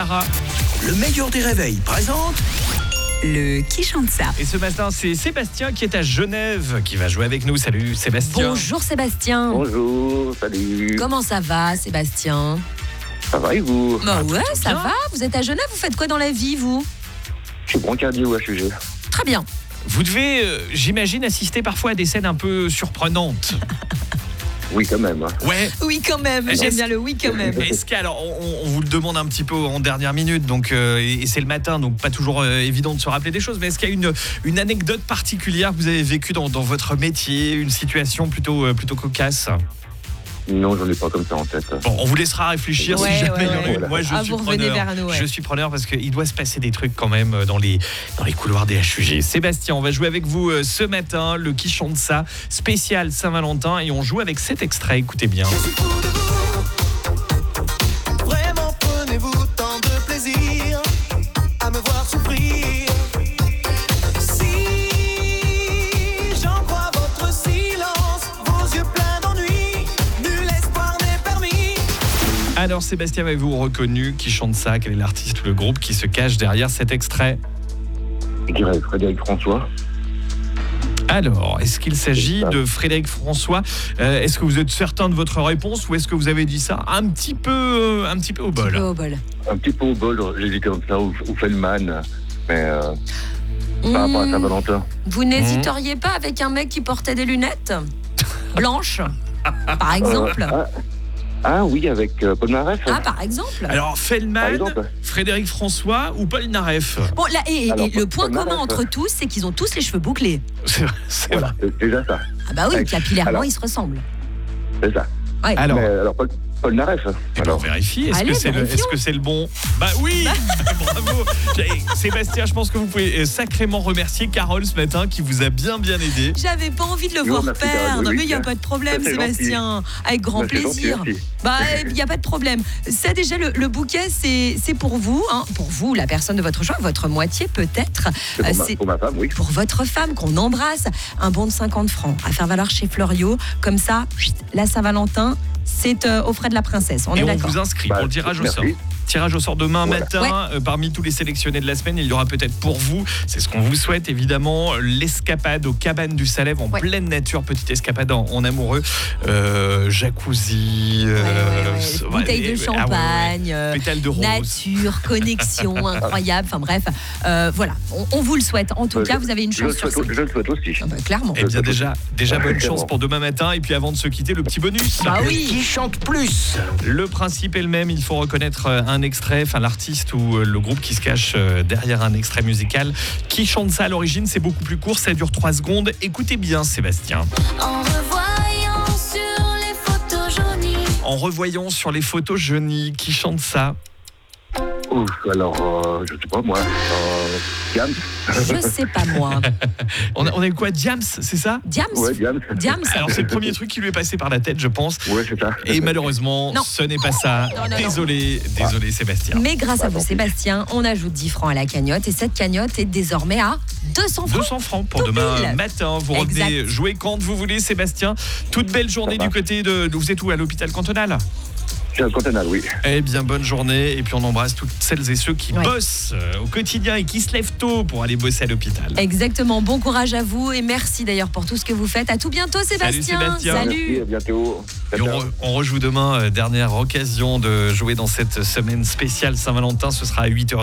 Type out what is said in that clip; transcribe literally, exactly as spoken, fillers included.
Le meilleur des réveils présente le Qui chante ça. Et ce matin, c'est Sébastien qui est à Genève qui va jouer avec nous. Salut Sébastien. Bonjour Sébastien. Bonjour, salut. Comment ça va Sébastien? Ça va et vous? Bah ouais, plutôt ça bien. va. Vous êtes à Genève, vous faites quoi dans la vie vous? Je suis brancardier au H U G. Très bien. Vous devez, euh, j'imagine, assister parfois à des scènes un peu surprenantes. Oui, quand même. Ouais. Oui quand même, Est-ce- j'aime bien le oui quand même. Est-ce qu'alors, on, on vous le demande un petit peu en dernière minute, donc euh, et, et c'est le matin, donc pas toujours euh, évident de se rappeler des choses, mais est-ce qu'il y a une, une anecdote particulière que vous avez vécue dans, dans votre métier, une situation plutôt, euh, plutôt cocasse? Non, j'en ai pas comme ça en tête. Bon, on vous laissera réfléchir Ouais, si jamais ouais, il y en a ouais. une. Moi, je Ah, suis vous revenez preneur. vers nous, ouais. Je suis preneur parce qu'il doit se passer des trucs quand même dans les, dans les couloirs des H U G. Sébastien, on va jouer avec vous euh, ce matin, le Qui chante ça, spécial Saint-Valentin, et on joue avec cet extrait. Écoutez bien. Je suis fou de vous. Vraiment, prenez-vous tant de plaisir à me voir souffrir. Si j'en crois votre silence, vos yeux pleins d'ennui, nul espoir n'est permis. Alors, Sébastien, avez-vous reconnu qui chante ça? Quel est l'artiste ou le groupe qui se cache derrière cet extrait? Je dirais Frédéric François. Alors, est-ce qu'il s'agit C'est ça. de Frédéric François? Euh, Est-ce que vous êtes certain de votre réponse ou est-ce que vous avez dit ça un petit peu, euh, un petit peu au Petit peu bol? au bol. Un petit peu au bol, j'hésitais comme ça, ou, ou Feldman. Mais euh, par rapport à Mmh, Saint-Valentin. vous n'hésiteriez pas avec un mec qui portait des lunettes blanches, par exemple? Euh, ah, ah oui, avec euh, Paul Naref. Ah, par exemple. Alors, Par Feldman, exemple. Frédéric François ou Paul Naref? Bon, là, et, et- Alors, et le point Paul commun Naref. entre tous, c'est qu'ils ont tous les cheveux bouclés. C'est c'est Voilà, vrai. c'est déjà ça. Ah bah oui, Ouais. capillairement, Alors. ils se ressemblent. C'est ça. Ouais. Alors, Mais alors, Paul, Paul Naref. eh ben, on Alors, vérifie. Est-ce Allez, que c'est le, vérifions. est-ce que c'est le bon? Bah oui. Bravo. J'ai- Sébastien, je pense que vous pouvez euh, sacrément remercier Carole ce matin qui vous a bien bien aidé. J'avais pas envie de le Je voir vous remercie, perdre, Carole, oui, mais il n'y a oui. pas de problème, Ça, c'est Sébastien. Avec grand bah, c'est gentil, plaisir. merci. Bah, il n'y a pas de problème. Ça, déjà, le, le bouquet, c'est c'est pour vous, hein, pour vous, la personne de votre choix, votre moitié peut-être. C'est Euh, pour, ma- c'est pour ma femme, oui. pour votre femme qu'on embrasse. Un bon de cinquante francs à faire valoir chez Fleuriot. Comme ça, chut, la Saint-Valentin, c'est euh, aux frais de la princesse. On Et est on d'accord. vous inscrit Bah, pour le tirage au merci. sort. Tirage au sort demain Voilà. matin. Ouais. Euh, parmi tous les sélectionnés de la semaine, il y aura peut-être pour vous, c'est ce qu'on vous souhaite évidemment, l'escapade aux cabanes du Salève en Ouais. pleine nature, petite escapade en, en amoureux, euh, jacuzzi, Ouais, ouais, euh, ouais. so- Bouteille ouais, de ouais, ah ouais, ouais, ouais. champagne, euh, Pétales de rose. nature, connexion incroyable. Enfin bref, euh, voilà, on, on vous le souhaite. En tout Euh, cas, je- vous avez une Je le chance sur souhaite, cinq. je le souhaite aussi. Ah bah, clairement. Eh bien déjà, déjà bonne Ouais, chance bon. pour demain matin. Et puis avant de se quitter, le petit bonus. Bah oui. Qui chante plus? Le principe est le même, il faut reconnaître euh, un extrait, enfin l'artiste ou euh, le groupe qui se cache euh, derrière un extrait musical. Qui chante ça à l'origine, c'est beaucoup plus court, ça dure trois secondes. Écoutez bien Sébastien. En revoyant sur les photos jaunies, En revoyant sur les photos Johnny, qui chante ça? Ouf, alors, euh, je sais pas moi. Euh, Diams. Je sais pas moi. On a, on a eu quoi? Diams, c'est ça? Diams Ouais, Diams. Diams Alors c'est le premier truc qui lui est passé par la tête, je pense. Ouais, c'est ça. Et malheureusement, Non. ce n'est pas ça. Non, non, non. Désolé, désolé Sébastien. Mais grâce à Bah, vous, tant pis. Sébastien, on ajoute dix francs à la cagnotte et cette cagnotte est désormais à deux cents francs. deux cents francs pour Tout demain pile. matin. Vous revenez Exact. jouer quand vous voulez, Sébastien. Toute belle journée Ça du côté de. Vous êtes où? À l'hôpital cantonal? C'est un cantonal, oui. Eh bien, bonne journée. Et puis, on embrasse toutes celles et ceux qui Ouais. bossent euh, au quotidien et qui se lèvent tôt pour aller bosser à l'hôpital. Exactement, bon courage à vous et merci d'ailleurs pour tout ce que vous faites. À tout bientôt Sébastien. Sébastien. Salut. Merci, à bientôt. Et on, re- on rejoue demain, euh, dernière occasion de jouer dans cette semaine spéciale Saint-Valentin. Ce sera à huit heures.